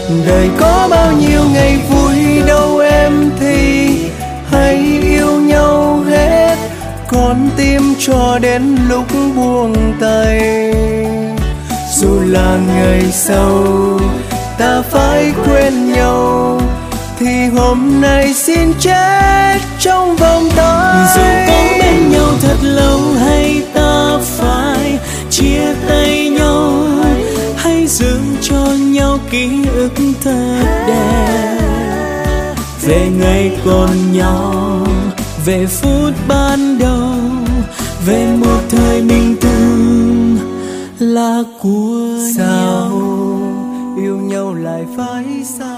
Đời có bao nhiêu ngày vui đâu em thì hãy yêu nhau hết, con tim cho đến lúc buông tay. Dù là ngày sau ta phải quên nhau, thì hôm nay xin chết trong vòng tay. Dù có bên nhau thật lâu hay ta phải chia tay nhau, hãy giữ cho nhau ký ức thật đẹp về ngày còn nhau, về phút ban đầu, về một thời mình từng là của sao nhau. yêu nhau lại phải xa,